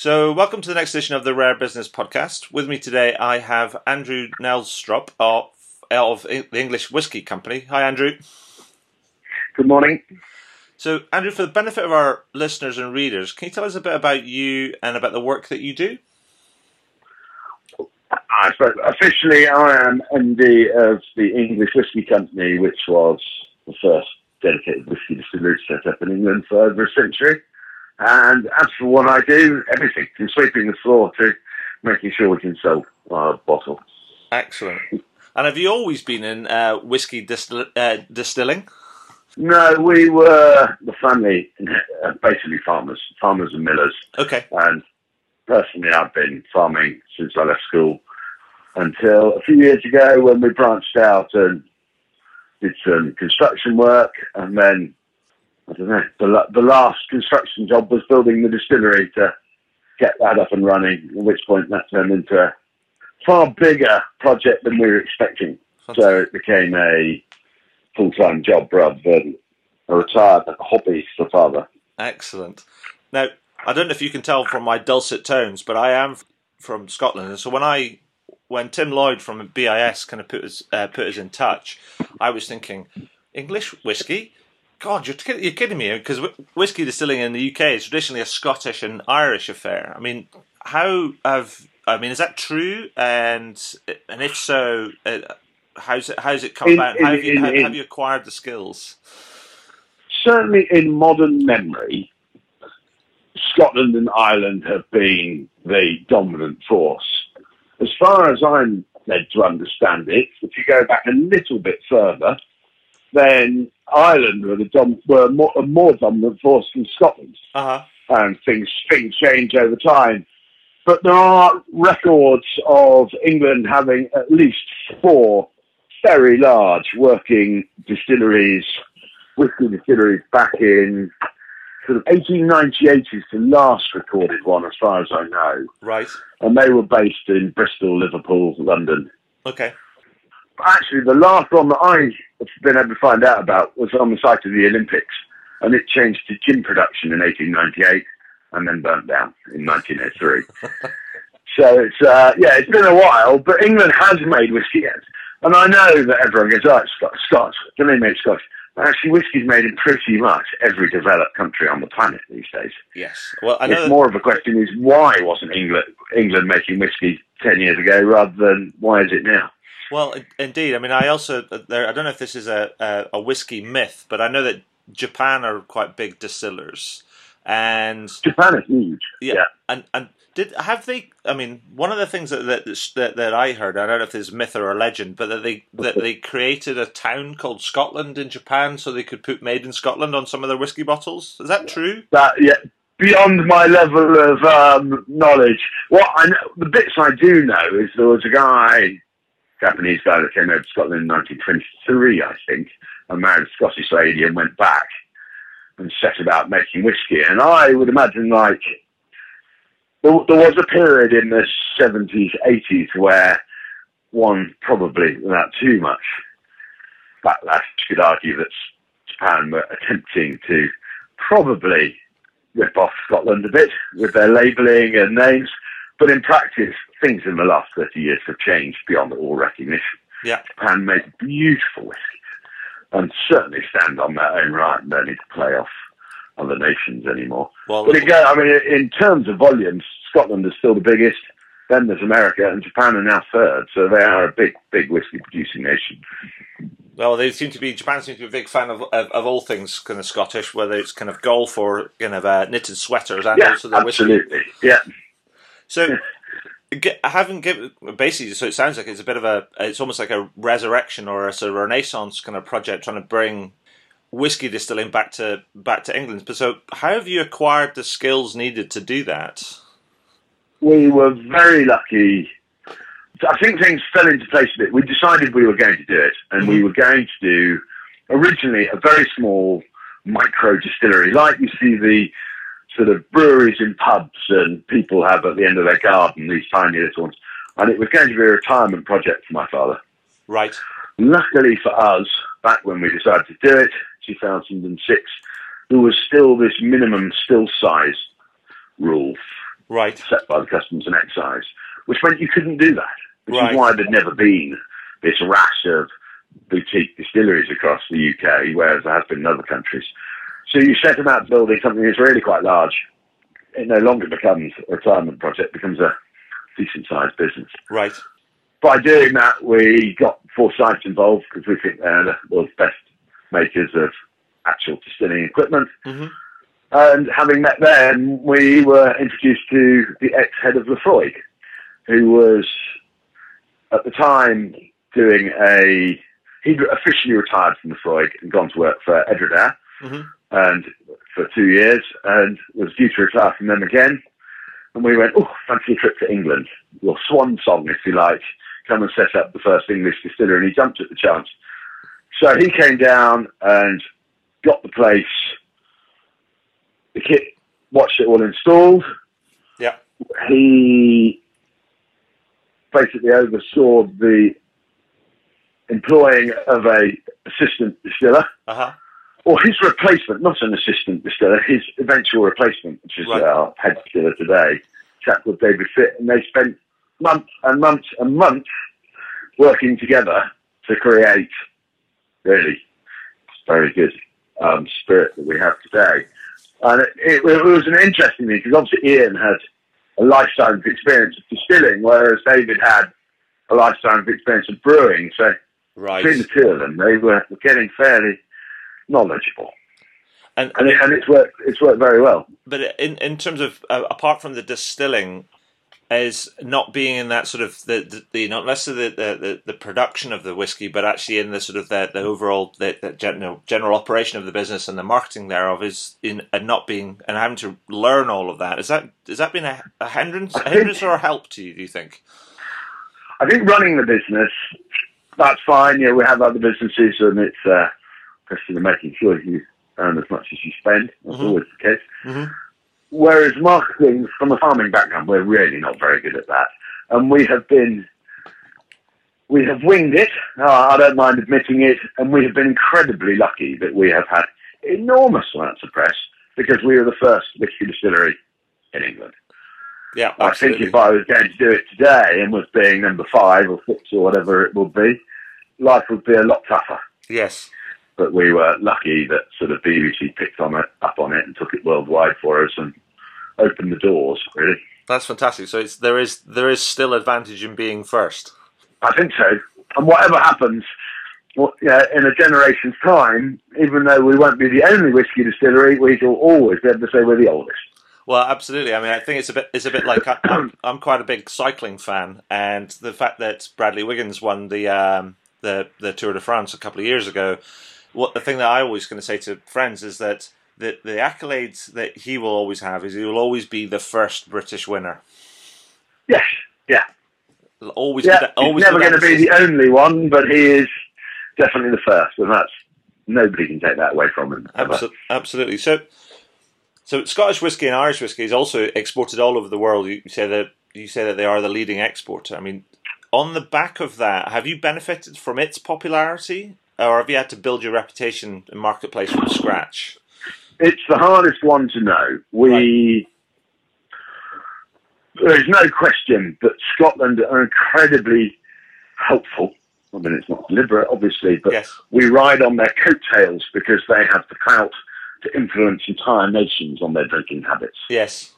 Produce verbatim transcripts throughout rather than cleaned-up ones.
So, welcome to the next edition of the Rare Business Podcast. With me today, I have Andrew Nelstrop of, of the English Whisky Company. Hi, Andrew. Good morning. So, Andrew, for the benefit of our listeners and readers, can you tell us a bit about you and about the work that you do? I suppose officially, I am M D of the English Whisky Company, which was the first dedicated whisky distillery set up in England for over a century. And as for what I do, everything from sweeping the floor to making sure we can sell our bottle. Excellent. And have you always been in uh, whisky distil- uh, distilling? No, we were the family, uh, basically farmers, farmers and millers. Okay. And personally, I've been farming since I left school until a few years ago when we branched out and did some construction work, and then I don't know, the, the last construction job was building the distillery to get that up and running, at which point that turned into a far bigger project than we were expecting. So it became a full-time job rather than a retired hobby for father. Excellent. Now, I don't know if you can tell from my dulcet tones, but I am from Scotland, and so when I when Tim Lloyd from B I S kind of put us uh, put us in touch, I was thinking, English whiskey? God, you're, t- you're kidding me, because whiskey distilling in the U K is traditionally a Scottish and Irish affair. I mean, how have, I mean, is that true? And and if so, uh, how's it, how's it come in, about? In, how, have you, in, how, in, have you acquired the skills? Certainly in modern memory, Scotland and Ireland have been the dominant force. As far as I'm led to understand it, if you go back a little bit further, then Ireland were, the dom- were more, a more dominant force than Scotland. Uh-huh. And things, things change over time. But there are records of England having at least four very large working distilleries, whisky distilleries, back in sort of eighteen ninety-eight is the last recorded one, as far as I know. Right. And they were based in Bristol, Liverpool, London. Okay. Actually, the last one that I've been able to find out about was on the site of the Olympics, and it changed to gin production in eighteen ninety-eight and then burnt down in nineteen oh three. So it's, uh, yeah, it's been a while, but England has made whiskey yet. And I know that everyone goes, oh, it's Scotch, Scotch, don't they make Scotch? But actually, whiskey's made in pretty much every developed country on the planet these days. Yes. Well, I know it's that... more of a question is why wasn't England, England making whiskey ten years ago rather than why is it now? Well, indeed. I mean, I also, there, I don't know if this is a, a, a whiskey myth, but I know that Japan are quite big distillers. And Japan is huge. Yeah. yeah. And and did have they, I mean, one of the things that that, that, that I heard, I don't know if this is myth or a legend, but that they that they created a town called Scotland in Japan so they could put Made in Scotland on some of their whiskey bottles. Is that true? That, yeah. Beyond my level of um, knowledge. What I know, the bits I do know is there was a guy, Japanese guy that came over to Scotland in nineteen twenty-three, I think, and married a Scottish lady and went back and set about making whiskey. And I would imagine, like, there, there was a period in the seventies, eighties where one probably, without too much backlash, could argue that Japan were attempting to probably rip off Scotland a bit with their labelling and names. But in practice, things in the last thirty years have changed beyond all recognition. Yeah. Japan makes beautiful whiskey and certainly stand on their own right and don't need to play off other nations anymore. Well, but again, I mean, in terms of volumes, Scotland is still the biggest. Then there's America, and Japan are now third. So they are a big, big whiskey producing nation. Well, they seem to be. Japan seems to be a big fan of of, of all things kind of Scottish, whether it's kind of golf or kind of uh, knitted sweaters and yeah, also the whiskey. Absolutely, yeah. So, I haven't given basically. So it sounds like it's a bit of a. It's almost like a resurrection or a sort of Renaissance kind of project, trying to bring whiskey distilling back to back to England. But so, how have you acquired the skills needed to do that? We were very lucky. I think things fell into place a bit. We decided we were going to do it, and mm-hmm. we were going to do originally a very small micro distillery, like you see the sort of breweries in pubs and people have at the end of their garden, these tiny little ones. And it was going to be a retirement project for my father. Right. Luckily for us, back when we decided to do it, two thousand six, there was still this minimum still size rule right, set by the Customs and Excise, which meant you couldn't do that, which right. is why there'd never been this rash of boutique distilleries across the U K, whereas there has been in other countries. So you set about building something that's really quite large. It no longer becomes a retirement project, it becomes a decent-sized business. Right. By doing that, we got four sites involved because we think they're the world's best makers of actual distilling equipment. Mm-hmm. And having met them, we were introduced to the ex-head of Laphroaig, who was, at the time, doing a... He'd officially retired from Laphroaig and gone to work for Edredare, mm-hmm. and for two years, and was due to retire from them again. And we went, oh, fancy a trip to England. Well, swan song, if you like. Come and set up the first English distillery, and he jumped at the chance. So he came down and got the place, the kit, watched it all installed. Yeah. He basically oversaw the employing of a assistant distiller, uh-huh. or his replacement, not an assistant distiller, his eventual replacement, which is right. our head distiller today, a chap called David Fitt, and they spent months and months and months working together to create really very good um, spirit that we have today. And it, it, it was an interesting thing, because obviously Ian had a lifetime of experience of distilling, whereas David had a lifetime of experience of brewing. So right. between the two of them, they were getting fairly knowledgeable. And, and, it, and it's worked. It's worked very well. But in in terms of uh, apart from the distilling, as not being in that sort of the, the, the not necessarily the, the, the production of the whiskey, but actually in the sort of the, the overall the, the general general operation of the business and the marketing thereof, is in and not being and having to learn all of that. Is that has that been a, a hindrance, a hindrance or a help to you? Do you think? I think running the business, that's fine. Yeah, we have other businesses, and it's uh, a question of making sure you earn as much as you spend. That's mm-hmm. always the case. Mm-hmm. Whereas marketing, from a farming background, we're really not very good at that. And we have been, we have winged it, oh, I don't mind admitting it, and we have been incredibly lucky that we have had enormous amounts of press, because we were the first whiskey distillery in England. Yeah, absolutely. I think if I was going to do it today and was being number five or six or whatever it would be, life would be a lot tougher. Yes. But we were lucky that sort of B B C picked on it, up on it and took it worldwide for us and opened the doors, really. That's fantastic. So it's, there is there is still advantage in being first. I think so. And whatever happens, well, yeah, in a generation's time, even though we won't be the only whiskey distillery, we shall always be able to say we're the oldest. Well, absolutely. I mean, I think it's a bit it's a bit like I'm, I'm quite a big cycling fan, and the fact that Bradley Wiggins won the um, the the Tour de France a couple of years ago. What the thing that I always going to say to friends is that the the accolades that he will always have is he will always be the first British winner. Yes, yeah, always. Yeah, that, always he's never going to be the only one, but he is definitely the first, and that's nobody can take that away from him. Absolutely, absolutely. So, so Scottish whiskey and Irish whiskey is also exported all over the world. You say that you say that they are the leading exporter. I mean, on the back of that, have you benefited from its popularity? Or have you had to build your reputation in marketplace from scratch? It's the hardest one to know. We, right. There's no question that Scotland are incredibly helpful. I mean, it's not deliberate, obviously, but yes. we ride on their coattails because they have the clout to influence entire nations on their drinking habits. Yes.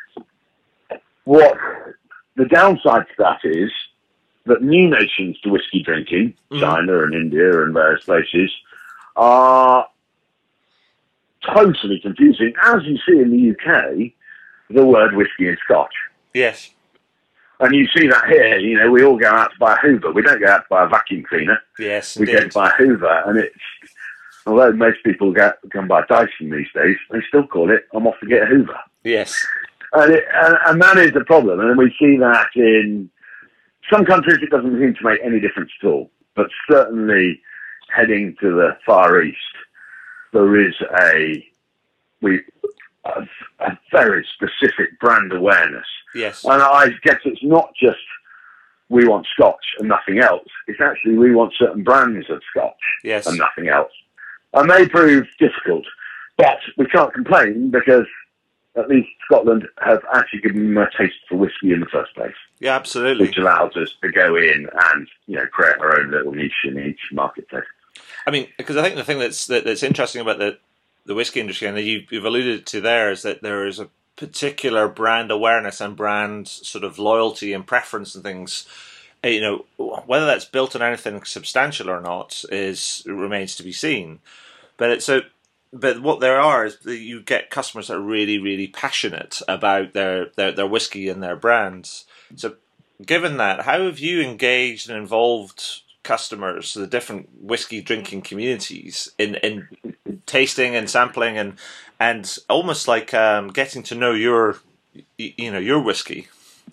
What the downside to that is, that new nations to whiskey drinking, mm. China and India and various places, are totally confusing, as you see in the U K, the word whiskey and Scotch. Yes. And you see that here, you know, we all go out to buy a Hoover. We don't go out to buy a vacuum cleaner. Yes, We indeed. go to buy a Hoover, and it's, although most people go, go and buy Dyson these days, they still call it, I'm off to get a Hoover. Yes. And, it, and, and that is the problem, and we see that in some countries it doesn't seem to make any difference at all, but certainly heading to the Far East, there is a we a, a very specific brand awareness. Yes. And I guess it's not just we want Scotch and nothing else. It's actually we want certain brands of Scotch yes. and nothing else. And they prove difficult, but we can't complain because at least Scotland have actually given them a taste for whiskey in the first place. Yeah, absolutely. Which allows us to go in and, you know, create our own little niche in each marketplace. I mean, because I think the thing that's that, that's interesting about the the whiskey industry, and that you've, you've alluded to there, is that there is a particular brand awareness and brand sort of loyalty and preference and things. You know, whether that's built on anything substantial or not is remains to be seen. But it's so. But what there are is that you get customers that are really, really passionate about their, their, their whiskey and their brands. So, given that, how have you engaged and involved customers, the different whiskey drinking communities, in, in tasting and sampling and and almost like um, getting to know your you know your whiskey?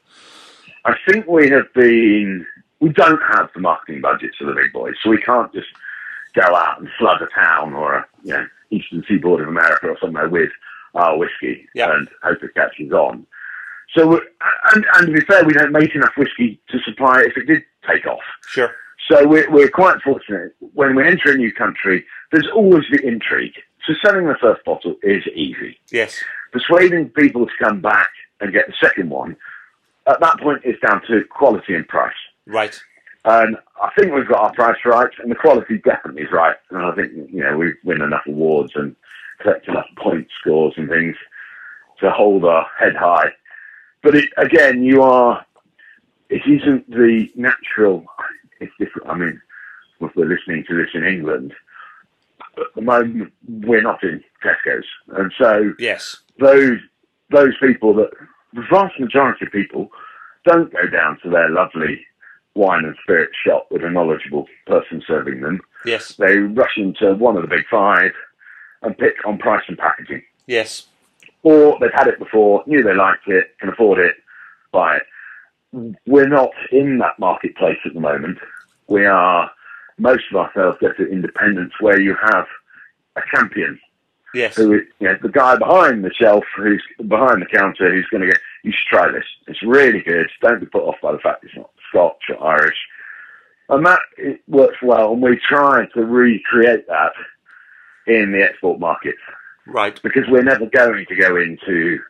I think we have been. We don't have the marketing budgets of the big boys, so we can't just go out and flood a town or a you know eastern seaboard of America or somewhere with our whiskey yeah. and hope it catches on. So, we're, and, and to be fair, we don't make enough whiskey to supply it if it did take off. Sure. So we're, we're quite fortunate. When we enter a new country, there's always the intrigue. So selling the first bottle is easy. Yes. Persuading people to come back and get the second one, at that point, it's down to quality and price. Right. And I think we've got our price right, and the quality definitely is right. And I think, you know, we win enough awards and collect enough point scores and things to hold our head high. But it, again, you are, it isn't the natural, it's different. I mean, if we're listening to this in England, at the moment, we're not in Tesco's. And so yes. those those people that, the vast majority of people don't go down to their lovely wine and spirit shop with a knowledgeable person serving them. Yes. They rush into one of the big five and pick on price and packaging. Yes. Or they've had it before, knew they liked it, can afford it, buy it. We're not in that marketplace at the moment. We are, most of our sales go to independents where you have a champion. Yes. Who, you know, the guy behind the shelf, who's behind the counter, who's going to go, you should try this. It's really good. Don't be put off by the fact it's not Scotch or Irish. And that it works well, and we try to recreate that in the export markets. Right. Because we're never going to go into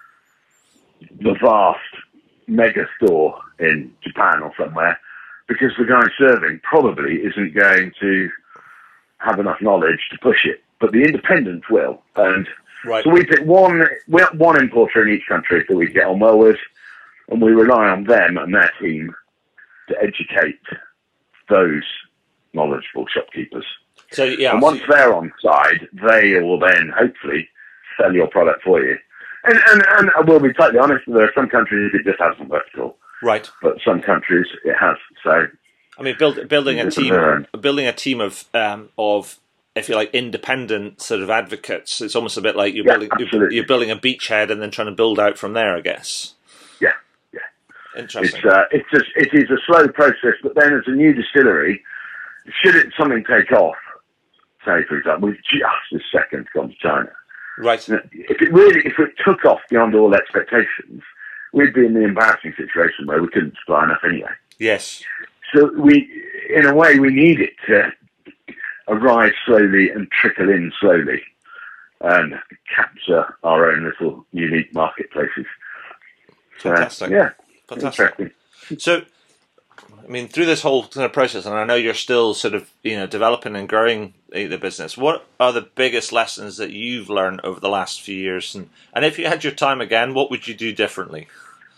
the vast mega store in Japan or somewhere, because the guy serving probably isn't going to have enough knowledge to push it. But the independents will. And right. so we pick one, we have one importer in each country that we get on well with, and we rely on them and their team to educate those knowledgeable shopkeepers. So yeah, and once they're on side, they will then hopefully sell your product for you. And and, and I will be totally honest, there are some countries it just hasn't worked at all. Right. But some countries it has. So I mean, build, building a team, learn. building a team of um, of if you like independent sort of advocates. It's almost a bit like you're yeah, building you're, you're building a beachhead and then trying to build out from there, I guess. Yeah, yeah. Interesting. It's uh, it's just, it is a slow process, but then as a new distillery, should it something take off? Say, for example, we've just a second gone to China. Right. If it really, if it took off beyond all expectations, we'd be in the embarrassing situation where we couldn't supply enough anyway. Yes. So we, in a way, we need it to arrive slowly and trickle in slowly and capture our own little unique marketplaces. Fantastic. So, yeah. Fantastic. Interesting. So, I mean, through this whole kind of process, and I know you're still sort of, you know, developing and growing the business, what are the biggest lessons that you've learned over the last few years? And, and if you had your time again, what would you do differently?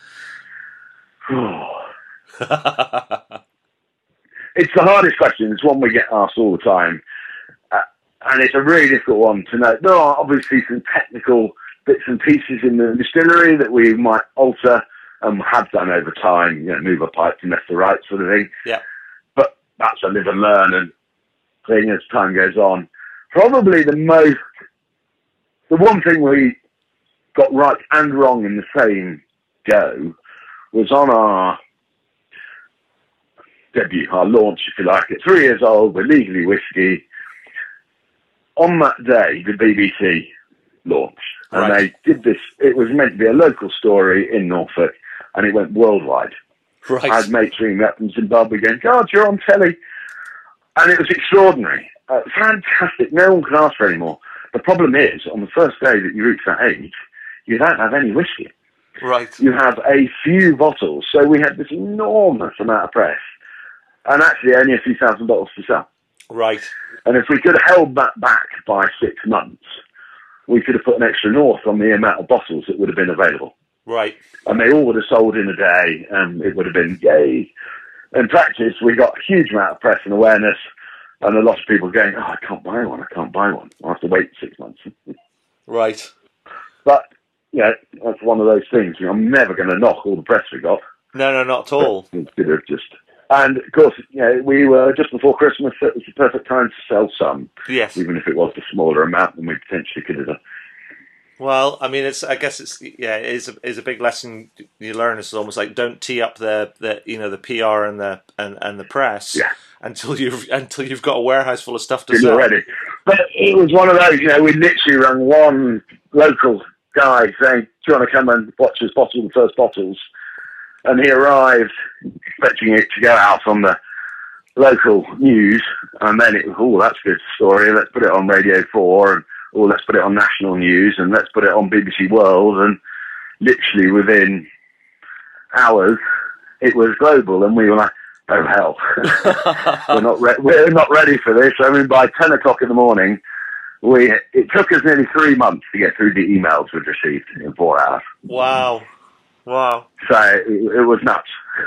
It's the hardest question. It's one we get asked all the time. Uh, and it's a really difficult one to know. There are obviously some technical bits and pieces in the distillery that we might alter and have done over time, you know, move a pipe from left to right sort of thing. Yeah. But that's a live and learn and thing as time goes on. Probably the most, the one thing we got right and wrong in the same go was on our debut, our launch, if you like. At three years old, we're legally whiskey. On that day, the B B C launched. And right. they did this, it was meant to be a local story in Norfolk, and it went worldwide. Right. I had mates ringing up from Zimbabwe going, God, you're on telly. And it was extraordinary. Uh, fantastic. No one can ask for any more. The problem is, on the first day that you reach that age, you don't have any whiskey. Right. You have a few bottles. So we had this enormous amount of press, and actually only a few thousand bottles to sell. Right. And if we could have held that back by six months, we could have put an extra north on the amount of bottles that would have been available. Right. And they all would have sold in a day, and it would have been, yay. In practice, we got a huge amount of press and awareness, and a lot of people going, oh, I can't buy one, I can't buy one. I'll have to wait six months. Right. But, you know, that's one of those things. You know, I'm never going to knock all the press we got. No, no, not at all. It's good of just... And, of course, you know, we were just before Christmas, so it was the perfect time to sell some. Yes. Even if it was a smaller amount than we potentially could have done. Well, I mean, it's. I guess it's. Yeah, it is a, is a big lesson you learn. It's almost like don't tee up the, the you know the P R and the and, and the press yeah. until you've until you've got a warehouse full of stuff to You're sell. Ready. But it was one of those. You know, we literally rang one local guy saying, "Do you want to come and watch us bottle the first bottles?" And he arrived expecting it to go out on the local news, and then it was, oh, that's a good story. Let's put it on Radio Four and. Or let's put it on national news and let's put it on B B C World, and literally within hours it was global, and we were like, oh hell, we're not re- we're not ready for this. I mean, by ten o'clock in the morning, we it took us nearly three months to get through the emails we'd received in four hours. Wow, wow! So it, it was nuts.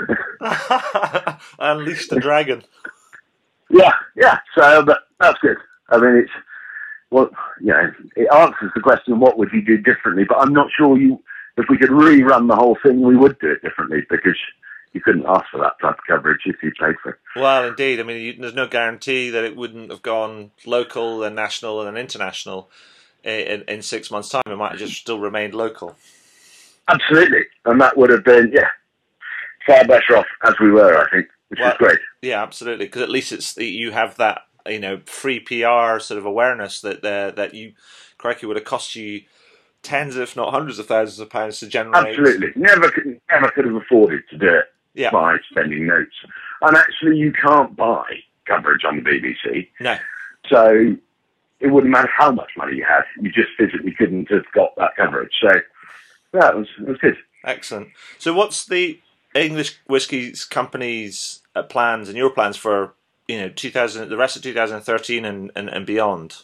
Unleashed the dragon. Yeah, yeah. So but that's good. I mean, it's. Well, you know, it answers the question, what would you do differently? But I'm not sure you, if we could rerun the whole thing, we would do it differently, because you couldn't ask for that type of coverage if you paid for it. Well, indeed. I mean, you, there's no guarantee that it wouldn't have gone local and national and international in, in six months' time. It might have just still remained local. Absolutely. And that would have been, yeah, far better off as we were, I think, which well, is great. Yeah, absolutely. Because at least it's you have that, you know, free P R sort of awareness that uh, that you, crikey, would have cost you tens, if not hundreds of thousands of pounds to generate. Absolutely. Never could, never could have afforded to do it yeah. by spending notes. And actually, you can't buy coverage on the B B C. No. So it wouldn't matter how much money you had. You just physically couldn't have got that coverage. So, yeah, it was, it was good. Excellent. So what's the English Whiskies Company's uh, plans and your plans for, you know, two thousand, the rest of two thousand thirteen and, and, and beyond?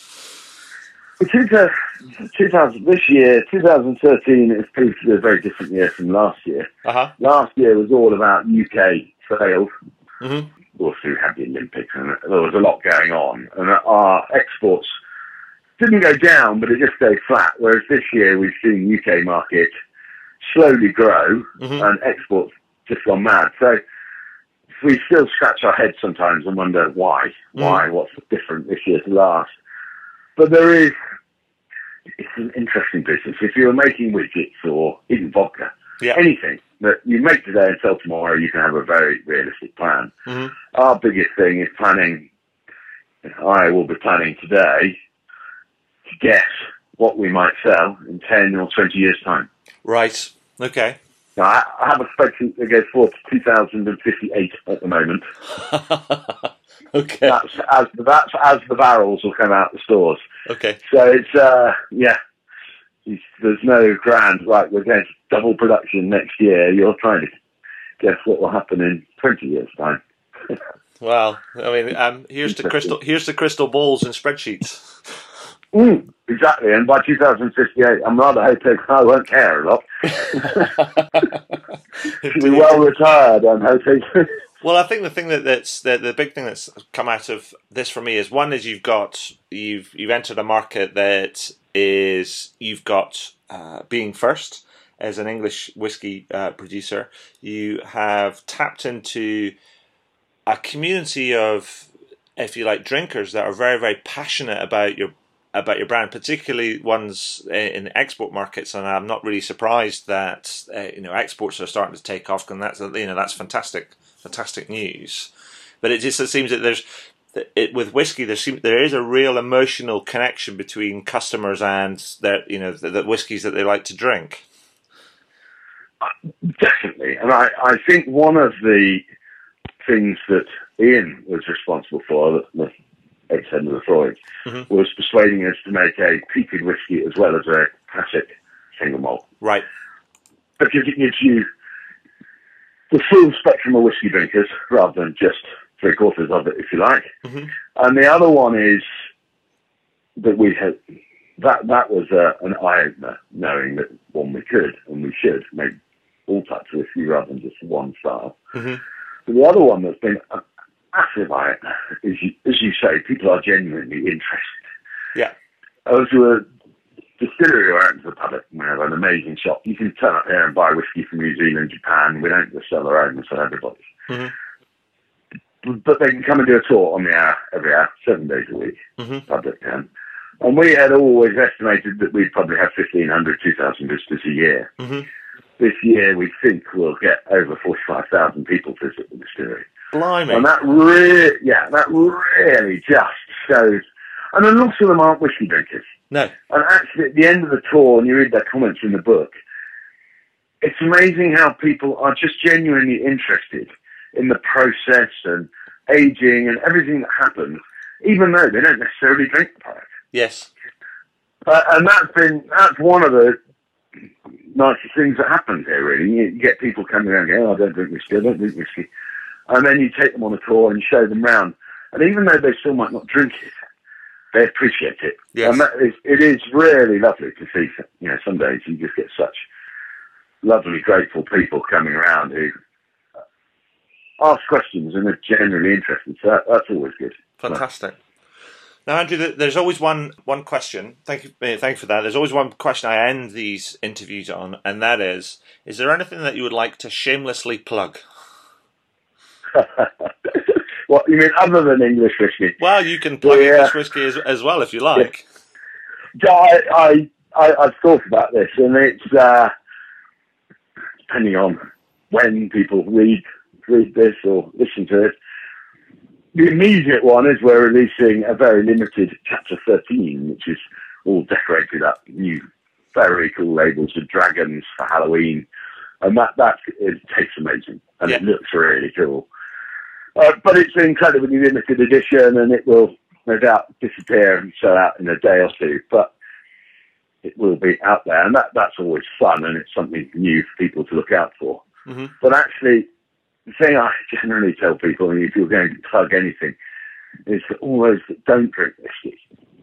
two thousand, this year, two thousand thirteen, is proved to be a very different year from last year. Uh-huh. Last year was all about U K sales. Mm-hmm. Also, we had the Olympics, and there was a lot going on. And our exports didn't go down, but it just stayed flat. Whereas this year, we've seen U K market slowly grow, mm-hmm. and exports just gone mad. So we still scratch our heads sometimes and wonder why. Mm. Why? What's different this year to last? But there is, it's an interesting business. If you're making widgets or even vodka, yeah. anything that you make today and sell tomorrow, you can have a very realistic plan. Mm-hmm. Our biggest thing is planning. I will be planning today to guess what we might sell in ten or twenty years' time. Right. Okay. Now, I, I have a spreadsheet that goes forward to two thousand fifty-eight at the moment. Okay. That's as, that's as the barrels will come out the stores. Okay. So it's, uh, yeah, it's, there's no grand, right, we're going to double production next year. You're trying to guess what will happen in twenty years' time. Well, I mean, um, here's the crystal, here's the crystal balls and spreadsheets. Mm, exactly, and by two thousand fifty-eight, I'm rather hoping I won't care a lot. To be well retired, I'm hoping. Well, I think the thing that, that's the, the big thing that's come out of this for me is, one is you've got you've you've entered a market that is you've got uh, being first as an English whiskey uh, producer. You have tapped into a community of, if you like, drinkers that are very very passionate about your about your brand, particularly ones in export markets, and I'm not really surprised that uh, you know exports are starting to take off, and that's you know that's fantastic. Fantastic news, but it just it seems that there's it, with whiskey there seems there is a real emotional connection between customers and their you know the, the whiskies that they like to drink. Definitely, and I, I think one of the things that Ian was responsible for, the ex-head of the Freud, mm-hmm. was persuading us to make a peated whiskey as well as a classic single malt. Right. Because it gives you the full spectrum of whiskey drinkers rather than just three quarters of it, if you like. Mm-hmm. And the other one is that we had, that, that was uh, an eye-opener, knowing that, one, we could and we should make all types of whiskey rather than just one style. Mm-hmm. But the other one that's been a massive eye-opener is, you, as you say, people are genuinely interested. Yeah. I was to a distillery or out to the public, and we have an amazing shop. You can turn up there and buy whiskey from New Zealand, Japan. We don't just sell our own, we sell everybody's. Mm-hmm. But they can come and do a tour on the hour, every hour, seven days a week, mm-hmm. public can. And we had always estimated that we'd probably have fifteen hundred, two thousand visitors a year. Mm-hmm. This year, we think we'll get over forty-five thousand people visit the distillery. Blimey. And that really, yeah, that really just shows. And a lot of them aren't whiskey drinkers. No. And actually, at the end of the tour, and you read their comments in the book, it's amazing how people are just genuinely interested in the process and aging and everything that happens, even though they don't necessarily drink the product. Yes. Uh, and that's been, that's one of the nicest things that happens here, really. You, you get people coming around and going, oh, I don't drink whiskey, I don't drink whiskey. And then you take them on a tour and you show them around. And even though they still might not drink it, they appreciate it. Yes. And that is, it is really lovely to see. You know, some days you just get such lovely, grateful people coming around who ask questions and are generally interested. So that, that's always good. Fantastic. Now, Andrew, there's always one one question. Thank you, thank you for that. There's always one question I end these interviews on, and that is: is there anything that you would like to shamelessly plug? What, you mean other than English whiskey? Well, you can plug yeah. English whiskey as, as well if you like. Yeah. I, I, I, I've thought about this, and it's uh, depending on when people read read this or listen to it. The immediate one is we're releasing a very limited chapter thirteen, which is all decorated up, new, very cool labels with dragons for Halloween, and that that it tastes amazing and yeah. it looks really cool. Uh, but it's an incredibly limited edition, and it will no doubt disappear and sell out in a day or two. But it will be out there, and that that's always fun, and it's something new for people to look out for. Mm-hmm. But actually, the thing I generally tell people, and if you're going to plug anything, is that all those that don't drink whiskey,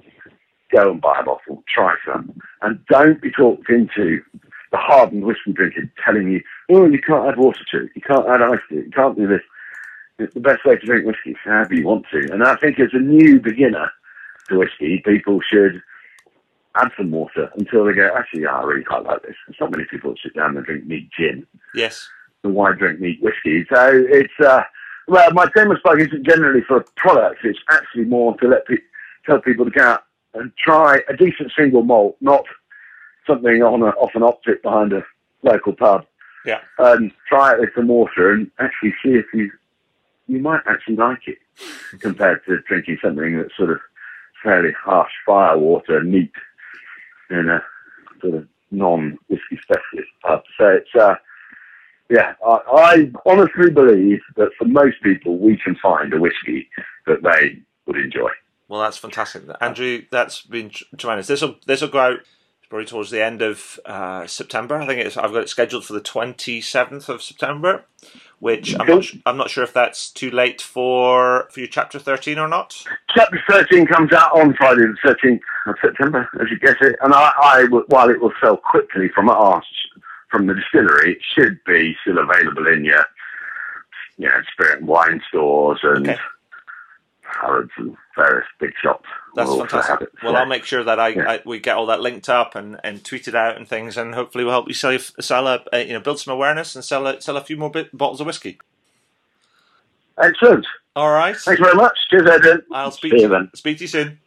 go and buy a bottle, try some, and don't be talked into the hardened whiskey drinker telling you, oh, you can't add water to it, you can't add ice to it, you can't do this. It's the best way to drink whiskey is however you want to. And I think as a new beginner to whiskey, people should add some water until they go, actually, yeah, I really quite like this. There's not many people that sit down and drink neat gin. Yes. And why drink neat whiskey? So it's, uh, well, my famous plug isn't generally for a product. It's actually more to let pe- tell people to go out and try a decent single malt, not something on a, off an optic behind a local pub. Yeah. And try it with some water and actually see if you you might actually like it compared to drinking something that's sort of fairly harsh fire water, neat, in a sort of non-whiskey specialist pub. So it's, uh, yeah, I, I honestly believe that for most people, we can find a whiskey that they would enjoy. Well, that's fantastic, Andrew. That's been tremendous. This will this will go out probably towards the end of uh, September. I think it's. I've got it scheduled for the twenty-seventh of September, which I'm not. I'm not sure if that's too late for for your chapter thirteen or not. Chapter thirteen comes out on Friday the thirteenth of September, as you guess it. And I, I while it will sell quickly from our from the distillery, it should be still available in your, you know, spirit and wine stores and. Okay. Harrods and various big shops. That's we'll fantastic. It, so. Well, I'll make sure that I, yeah. I we get all that linked up and, and tweet it out and things, and hopefully we'll help you sell sell a, uh, you know build some awareness and sell a, sell a few more bit, bottles of whiskey. Excellent. All right. Thanks very much. Cheers, Adrian. I'll speak See to you then. Speak to you soon.